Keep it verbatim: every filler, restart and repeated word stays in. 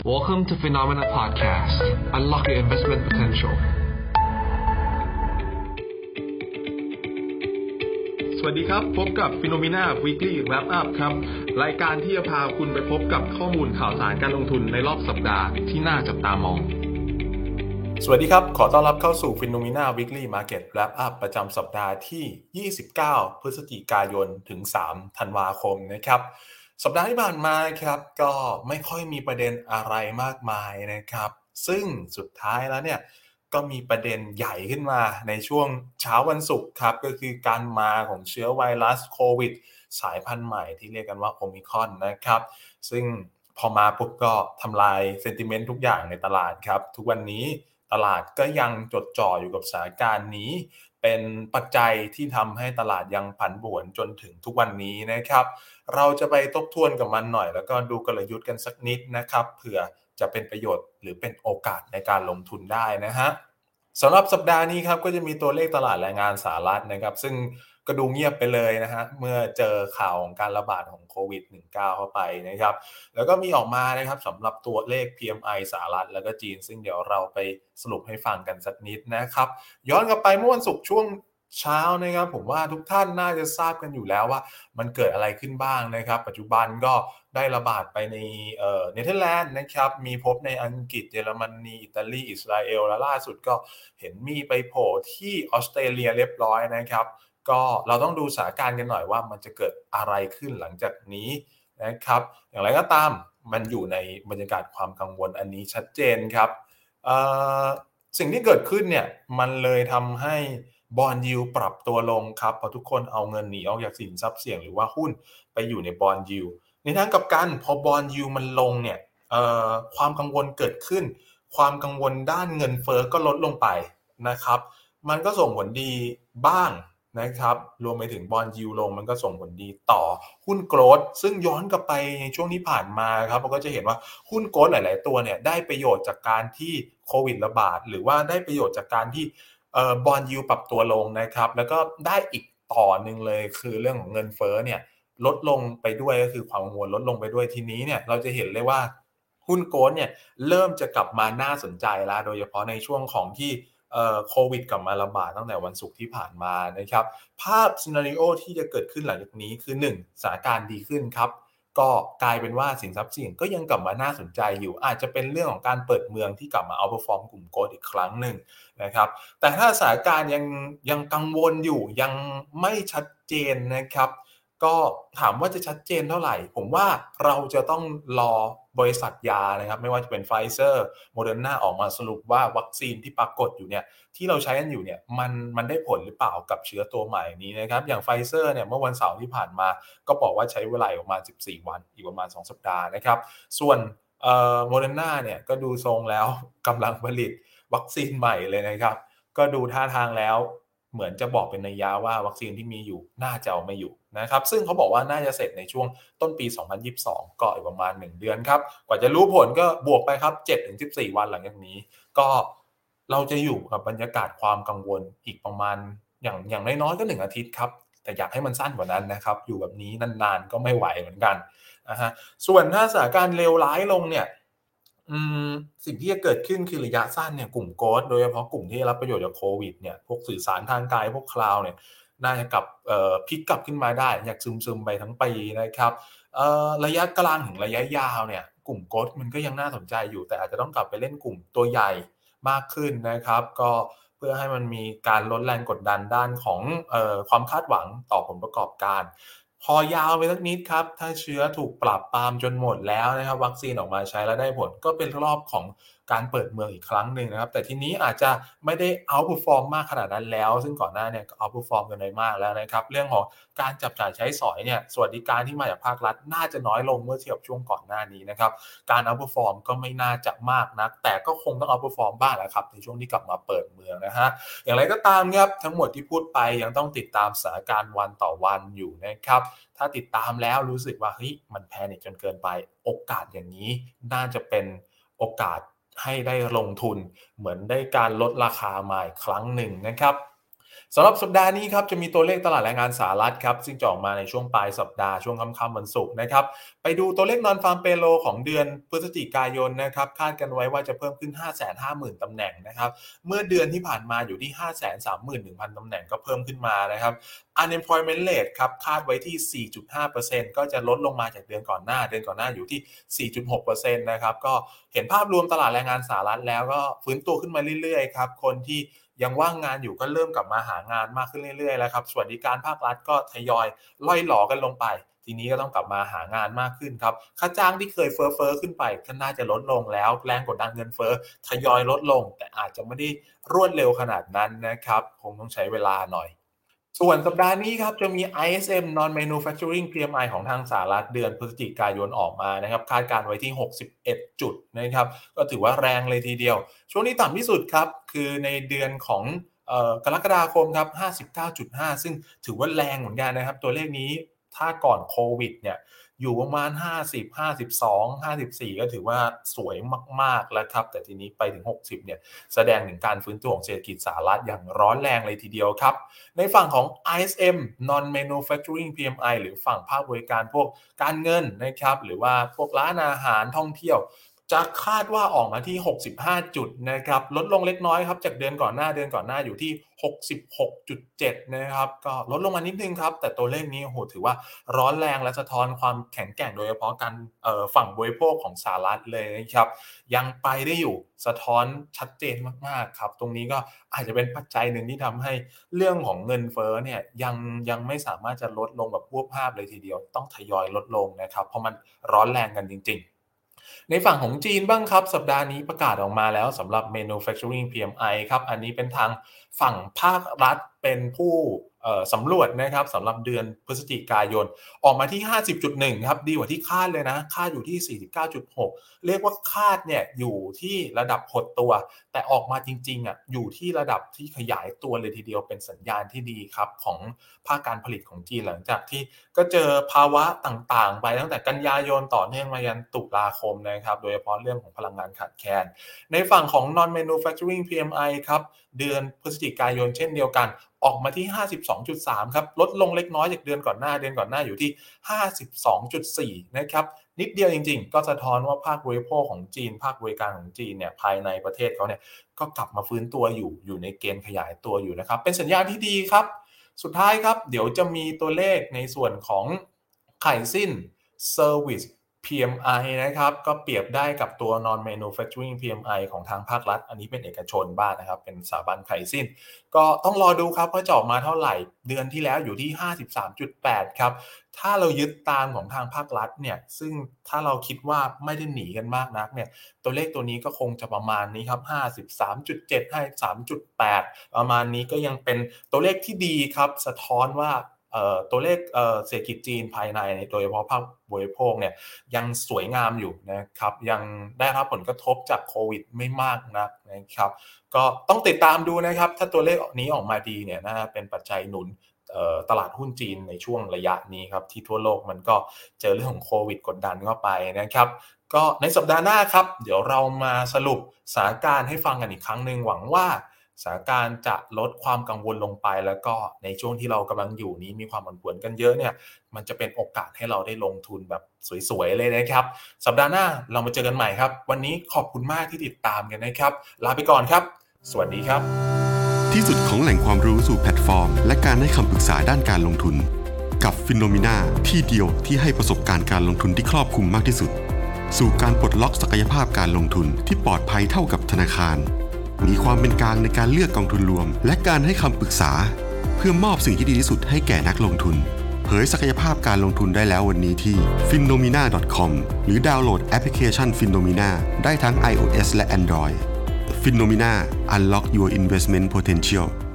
Welcome to Phenomena Podcast. Unlock your investment potential. สวัสดีครับพบกับ Phenomena Weekly Wrap Up ครับรายการที่จะพาคุณไปพบกับข้อมูลข่าวสารการลงทุนในรอบสัปดาห์ที่น่าจับตามองสวัสดีครับขอต้อนรับเข้าสู่ Phenomena Weekly Market Wrap Up ประจำสัปดาห์ที่ยี่สิบเก้าพฤศจิกายนถึงสามธันวาคมนะครับสัปดาห์ที่ผ่านมาครับก็ไม่ค่อยมีประเด็นอะไรมากมายนะครับซึ่งสุดท้ายแล้วเนี่ยก็มีประเด็นใหญ่ขึ้นมาในช่วงเช้าวันศุกร์ครับก็คือการมาของเชื้อไวรัสโควิดสายพันธุ์ใหม่ที่เรียกกันว่าโอมิครอนนะครับซึ่งพอมาปุ๊บก็ทำลายเซนติเมนต์ทุกอย่างในตลาดครับทุกวันนี้ตลาดก็ยังจดจ่ออยู่กับสถานการณ์นี้เป็นปัจจัยที่ทำให้ตลาดยังผันผวนจนถึงทุกวันนี้นะครับเราจะไปทบทวนกับมันหน่อยแล้วก็ดูกลยุทธ์กันสักนิดนะครับเผื่อจะเป็นประโยชน์หรือเป็นโอกาสในการลงทุนได้นะฮะสำหรับสัปดาห์นี้ครับก็จะมีตัวเลขตลาดแรงงานสหรัฐนะครับซึ่งก็ดูเงียบไปเลยนะฮะเมื่อเจอข่าวของการระบาดของโควิด สิบเก้า เข้าไปนะครับแล้วก็มีออกมานะครับสำหรับตัวเลข พี เอ็ม ไอ สหรัฐแล้วก็จีนซึ่งเดี๋ยวเราไปสรุปให้ฟังกันสักนิดนะครับย้อนกลับไปเมื่อวันศุกร์ช่วงเช้านะครับผมว่าทุกท่านน่าจะทราบกันอยู่แล้วว่ามันเกิดอะไรขึ้นบ้างนะครับปัจจุบันก็ได้ระบาดไปในเอ่อเนเธอร์แลนด์นะครับมีพบในอังกฤษเยอรมนีอิตาลีอิสราเอลและล่าสุดก็เห็นมีไปโผล่ที่ออสเตรเลียเรียบร้อยนะครับก็เราต้องดูสถานการณ์กันหน่อยว่ามันจะเกิดอะไรขึ้นหลังจากนี้นะครับอย่างไรก็ตามมันอยู่ในบรรยากาศความกังวลอันนี้ชัดเจนครับเอ่อสิ่งที่เกิดขึ้นเนี่ยมันเลยทำให้บอนด์ยิลด์ปรับตัวลงครับเพราะทุกคนเอาเงินหนีออกจากสินทรัพย์เสี่ยงหรือว่าหุ้นไปอยู่ในบอนด์ยิลด์ในทางกลับกันพอบอนด์ยิลด์มันลงเนี่ยเอ่อความกังวลเกิดขึ้นความกังวลด้านเงินเฟ้อก็ลดลงไปนะครับมันก็ส่งผลดีบ้างนะครับรวมไปถึงบอนด์ยิลด์ลงมันก็ส่งผลดีต่อหุ้นโกรทซึ่งย้อนกลับไปในช่วงที่ผ่านมาครับเราก็จะเห็นว่าหุ้นโกรทหลายๆตัวเนี่ยได้ประโยชน์จากการที่โควิดระบาดหรือว่าได้ประโยชน์จากการที่เอ่อบอนด์ยิลด์ปรับตัวลงนะครับแล้วก็ได้อีกต่อหนึ่งเลยคือเรื่องของเงินเฟ้อเนี่ยลดลงไปด้วยก็คือความกังวลลดลงไปด้วยทีนี้เนี่ยเราจะเห็นเลยว่าหุ้นโกลด์เนี่ยเริ่มจะกลับมาน่าสนใจแล้วโดยเฉพาะในช่วงของที่เอ่อโควิดกลับมาระบาดตั้งแต่วันศุกร์ที่ผ่านมานะครับภาพซีนาริโอที่จะเกิดขึ้นหลังจากนี้คือหนึ่งสถานการณ์ดีขึ้นครับก็กลายเป็นว่าสินทรัพย์เสี่ยงก็ยังกลับมาน่าสนใจอยู่อาจจะเป็นเรื่องของการเปิดเมืองที่กลับมาเอาท์เพอร์ฟอร์มกลุ่มโกลด์อีกครั้งหนึ่งนะครับแต่ถ้าสถานการณ์ยังยังกังวลอยู่ยังไม่ชัดเจนนะครับก็ถามว่าจะชัดเจนเท่าไหร่ผมว่าเราจะต้องรอบริษัทยานะครับไม่ว่าจะเป็น Pfizer Moderna ออกมาสรุปว่าวัคซีนที่ปรากฏอยู่เนี่ยที่เราใช้กันอยู่เนี่ยมันมันได้ผลหรือเปล่ากับเชื้อตัวใหม่นี้นะครับอย่าง Pfizer เนี่ยเมื่อวันเสาร์ที่ผ่านมาก็บอกว่าใช้เวลาประมาณสิบสี่วันอีกประมาณสองสัปดาห์นะครับส่วนเอ่อ Moderna เนี่ยก็ดูทรงแล้วกำลังผลิตวัคซีนใหม่เลยนะครับก็ดูท่าทางแล้วเหมือนจะบอกเป็นนัยยะว่าวัคซีนที่มีอยู่น่าจะเอาไม่อยู่นะครับซึ่งเขาบอกว่าน่าจะเสร็จในช่วงต้นปีสองพันยี่สิบสองก็อีกประมาณหนึ่งเดือนครับกว่าจะรู้ผลก็บวกไปครับ เจ็ดถึงสิบสี่ วันหลังจากนี้ก็เราจะอยู่กับบรรยากาศความกังวลอีกประมาณอย่างอย่างน้อยๆก็หนึ่งอาทิตย์ครับแต่อยากให้มันสั้นกว่านั้นนะครับอยู่แบบนี้นานๆก็ไม่ไหวเหมือนกันนะฮะส่วนถ้าสถานการณ์เลวร้ายลงเนี่ยอืมสิ่งที่จะเกิดขึ้นคือระยะสั้นเนี่ยกลุ่มโกลด์โดยเฉพาะกลุ่มที่รับประโยชน์จากโควิดเนี่ยพวกสื่อสารทางไกลพวกคลาวด์เนี่ยน่าจะกลับเอ่อพลิกกลับขึ้นมาได้อยากซึมๆไปทั้งปีนะครับเอ่อระยะกลางถึงระยะยาวเนี่ยกลุ่มโกลด์มันก็ยังน่าสนใจอยู่แต่อาจจะต้องกลับไปเล่นกลุ่มตัวใหญ่มากขึ้นนะครับก็เพื่อให้มันมีการลดแรงกดดันด้านของเอ่อความคาดหวังต่อผลประกอบการพอยาวไปสักนิดครับถ้าเชื้อถูกปราบปรามจนหมดแล้วนะครับวัคซีนออกมาใช้แล้วได้ผลก็เป็นรอบของการเปิดเมืองอีกครั้งหนึ่งนะครับแต่ทีนี้อาจจะไม่ได้ outperform มากขนาดนั้นแล้วซึ่งก่อนหน้าเนี่ยก็ outperform กันไปมากแล้วนะครับเรื่องของการจับจ่ายใช้สอยเนี่ยสวัสดิการที่มาจากภาครัฐน่าจะน้อยลงเมื่อเทียบช่วงก่อนหน้านี้นะครับการ outperform ก็ไม่น่าจะมากนักแต่ก็คงต้อง outperform บ้างแหละครับในช่วงที่กลับมาเปิดเมืองนะฮะอย่างไรก็ตามครับทั้งหมดที่พูดไปยังต้องติดตามสถานการณ์วันต่อวันอยู่นะครับถ้าติดตามแล้วรู้สึกว่าเฮ้ยมันแพนิคจนเกินไปโอกาสอย่างนี้น่าจะเป็นโอกาสให้ได้ลงทุนเหมือนได้การลดราคามาอีกครั้งหนึ่งนะครับสำหรับสัปดาห์นี้ครับจะมีตัวเลขตลาดแรงงานสหรัฐครับซึ่งจะออกมาในช่วงปลายสัปดาห์ช่วงค่ำๆวันศุกร์นะครับไปดูตัวเลข Non-Farm Payroll ของเดือนพฤศจิกายนนะครับคาดกันไว้ว่าจะเพิ่มขึ้น ห้าแสนห้าหมื่น ตำแหน่งนะครับเมื่อเดือนที่ผ่านมาอยู่ที่ ห้าแสนสามหมื่นหนึ่งพัน ตำแหน่งก็เพิ่มขึ้นมานะครับ Unemployment Rate ครับคาดไว้ที่ สี่จุดห้าเปอร์เซ็นต์ ก็จะลดลงมาจากเดือนก่อนหน้าเดือนก่อนหน้าอยู่ที่ สี่จุดหกเปอร์เซ็นต์ นะครับก็เห็นภาพรวมตลาดแรงงานสหรัฐแล้วก็ฟื้นตัวขึ้นมาเรื่อยๆครับคนที่ยังว่างงานอยู่ก็เริ่มกลับมาหางานมากขึ้นเรื่อยๆแล้วครับสวัสดิการภาครัฐก็ทยอยล่อยหลอกันลงไปทีนี้ก็ต้องกลับมาหางานมากขึ้นครับค่าจ้างที่เคยเฟ้อเฟ้อขึ้นไปก็น่าจะลดลงแล้วแรงกดดันเงินเฟ้อทยอยลดลงแต่อาจจะไม่ได้รวดเร็วขนาดนั้นนะครับคงต้องใช้เวลาหน่อยส่วนสัปดาห์นี้ครับจะมี ไอ เอส เอ็ม Non-Manufacturing พี เอ็ม ไอ ของทางสหรัฐเดือนพฤศจิกายนออกมานะครับคาดการไว้ที่หกสิบเอ็ดจุดนะครับก็ถือว่าแรงเลยทีเดียวช่วงนี้ต่ำที่สุดครับคือในเดือนของเอ่อกรกฎาคมครับ ห้าสิบเก้าจุดห้า ซึ่งถือว่าแรงเหมือนกันนะครับตัวเลขนี้ถ้าก่อนโควิดเนี่ยอยู่ประมาณห้าสิบ ห้าสิบสอง ห้าสิบสี่ก็ถือว่าสวยมากๆแล้วครับแต่ทีนี้ไปถึงหกสิบเนี่ยแสดงถึงการฟื้นตัวของเศรษฐกิจสหรัฐอย่างร้อนแรงเลยทีเดียวครับในฝั่งของ ไอ เอส เอ็ม Non-Manufacturing พี เอ็ม ไอ หรือฝั่งภาคบริการพวกการเงินนะครับหรือว่าพวกร้านอาหารท่องเที่ยวจะคาดว่าออกมาที่หกสิบห้าจุดนะครับลดลงเล็กน้อยครับจากเดือนก่อนหน้าเดือนก่อนหน้าอยู่ที่ หกสิบหกจุดเจ็ด นะครับก็ลดลงมานิดนึงครับแต่ตัวเลขนี้โอ้โหถือว่าร้อนแรงและสะท้อนความแข็งแกร่งโดยเฉพาะการเอ่อฝั่งบริโภคของสหรัฐเลยนะครับยังไปได้อยู่สะท้อนชัดเจนมากๆครับตรงนี้ก็อาจจะเป็นปัจจัยหนึ่งที่ทำให้เรื่องของเงินเฟ้อเนี่ยยังยังไม่สามารถจะลดลงแบบพรวดพราดเลยทีเดียวต้องทยอยลดลงนะครับเพราะมันร้อนแรงกันจริงๆในฝั่งของจีนบ้างครับสัปดาห์นี้ประกาศออกมาแล้วสำหรับ Manufacturing พี เอ็ม ไอ ครับอันนี้เป็นทางฝั่งภาครัฐเป็นผู้สำรวจนะครับสำหรับเดือนพฤศจิกายนออกมาที่ ห้าสิบจุดหนึ่ง ครับดีกว่าที่คาดเลยนะคาดอยู่ที่ สี่สิบเก้าจุดหก เรียกว่าคาดเนี่ยอยู่ที่ระดับหดตัวแต่ออกมาจริงๆอ่ะอยู่ที่ระดับที่ขยายตัวเลยทีเดียวเป็นสัญญาณที่ดีครับของภาคการผลิตของจีนหลังจากที่ก็เจอภาวะต่างๆไปตั้งแต่กันยายนต่อเนื่องมายันตุลาคมนะครับโดยเฉพาะเรื่องของพลังงานขาดแคลนในฝั่งของ Non-Manufacturing พี เอ็ม ไอ ครับเดือนพฤศจิกายนเช่นเดียวกันออกมาที่ ห้าสิบสองจุดสาม ครับลดลงเล็กน้อยจากเดือนก่อนหน้าเดือนก่อนหน้าอยู่ที่ ห้าสิบสองจุดสี่ นะครับนิดเดียวจริงๆก็สะท้อนว่าภาคบริโภคของจีนภาคบริการของจีนเนี่ยภายในประเทศเขาเนี่ยก็กลับมาฟื้นตัวอยู่อยู่ในเกณฑ์ขยายตัวอยู่นะครับเป็นสัญญาณที่ดีครับสุดท้ายครับเดี๋ยวจะมีตัวเลขในส่วนของไข่สิ้น Service พี เอ็ม ไอ นะครับก็เปรียบได้กับตัว Non-Manufacturing พี เอ็ม ไอ ของทางภาครัฐอันนี้เป็นเอกชนบ้าง น, นะครับเป็นสถาบันไข่สิ้นก็ต้องรอดูครับว่าจะออกมาเท่าไหร่เดือนที่แล้วอยู่ที่ ห้าสิบสามจุดแปด ครับถ้าเรายึดตามของทางภาครัฐเนี่ยซึ่งถ้าเราคิดว่าไม่ได้หนีกันมากนักเนี่ยตัวเลขตัวนี้ก็คงจะประมาณนี้ครับ ห้าสิบสามจุดเจ็ด ห้าสิบสามจุดแปด ประมาณนี้ก็ยังเป็นตัวเลขที่ดีครับสะท้อนว่าตัวเลขเศรษฐกิจจีนภายในโดยเฉพาะภาคบริโภคเนี่ยยังสวยงามอยู่นะครับยังได้รับผลกระทบจากโควิดไม่มากนักนะครับก็ต้องติดตามดูนะครับถ้าตัวเลขนี้ออกมาดีเนี่ยน่าเป็นปัจจัยหนุนตลาดหุ้นจีนในช่วงระยะนี้ครับที่ทั่วโลกมันก็เจอเรื่องของโควิดกดดันเข้าไปนะครับก็ในสัปดาห์หน้าครับเดี๋ยวเรามาสรุปสถานการณ์ให้ฟังกันอีกครั้งนึงหวังว่าสถานการณ์จะลดความกังวลลงไปแล้วก็ในช่วงที่เรากำลังอยู่นี้มีความผันผวนกันเยอะเนี่ยมันจะเป็นโอกาสให้เราได้ลงทุนแบบสวยๆเลยนะครับสัปดาห์หน้าเรามาเจอกันใหม่ครับวันนี้ขอบคุณมากที่ติดตามกันนะครับลาไปก่อนครับสวัสดีครับที่สุดของแหล่งความรู้สู่แพลตฟอร์มและการให้คำปรึกษาด้านการลงทุนกับ Phenomena ที่เดียวที่ให้ประสบการณ์การลงทุนที่ครอบคลุมมากที่สุดสู่การปลดล็อกศักยภาพการลงทุนที่ปลอดภัยเท่ากับธนาคารมีความเป็นกลางในการเลือกกองทุนรวมและการให้คำปรึกษาเพื่อมอบสิ่งที่ดีที่สุดให้แก่นักลงทุนเผยศักยภาพการลงทุนได้แล้ววันนี้ที่ ฟินโนมีนา ดอท คอม หรือดาวน์โหลดแอปพลิเคชัน Phenomena ได้ทั้ง iOS และ Android Phenomena Unlock Your Investment Potential